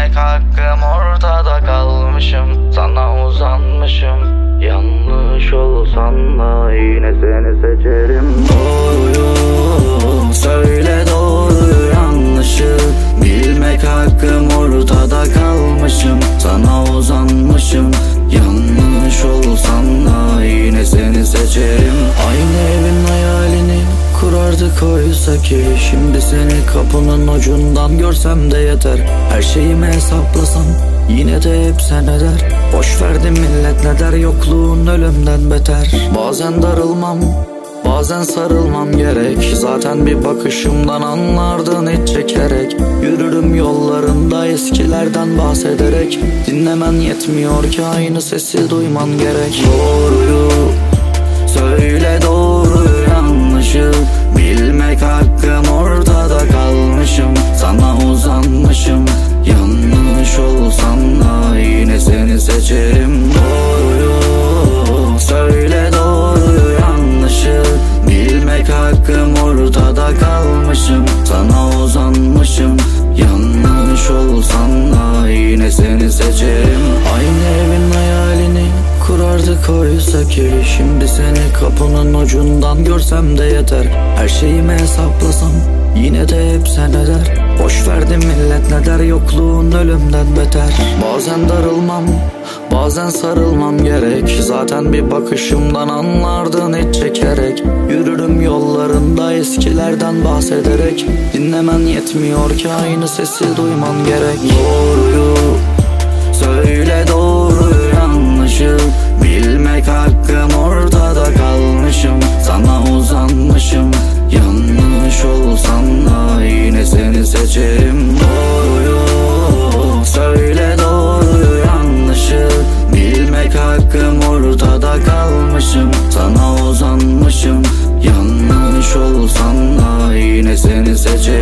Bilmek hakkım, ortada kalmışım. Sana uzanmışım. Yanlış olsan da yine seni seçerim. Doğruyu söyle, doğruyu yanlışı bilmek hakkım, ortada kalmışım. Sana uzanmışım. Yanlış olsan da yine seni seçerim. Aynı evin hayalini kurardık oysa ki, şimdi seni kapının ucundan görsem de yeter. Her şeyimi hesaplasam yine de hep sen eder. Boş verdim millet ne der, yokluğun ölümden beter. Bazen darılmam, bazen sarılmam gerek. Zaten bir bakışımdan anlardın hiç çekerek. Yürürüm yollarında eskilerden bahsederek. Dinlemen yetmiyor ki aynı sesi duyman gerek. Doğruyu söyle, doğruyu yanlışı bilmek hakkım, ortada kalmışım. Sana uzanmışım. Yanlış olsan da yine seni seçerim. Doğruyu söyle, doğruyu yanlışı bilmek hakkım, ortada kalmışım. Sana uzanmışım. Yanlış olsan da yine seni seçerim. Aynı evin hayalini kurardık oysa ki, şimdi seni kapının ucundan görsem de yeter. Her şeyimi hesaplasam yine de hep sen eder. Boş verdim millet ne der, yokluğun ölümden beter. Bazen darılmam, bazen sarılmam gerek. Zaten bir bakışımdan anlardın hiç çekerek. Yürürüm yollarında eskilerden bahsederek. Dinlemen yetmiyor ki aynı sesi duyman gerek. Doğruyu söyle, doğruyu yanlışı bilmek hakkım, ortada kalmışım. Sana uzanmışım. Yanlış olsan da yine seni seçerim. Doğruyu söyle, doğruyu yanlışı bilmek hakkım, ortada kalmışım. Sana uzanmışım. Yanlış olsan da yine seni seçerim.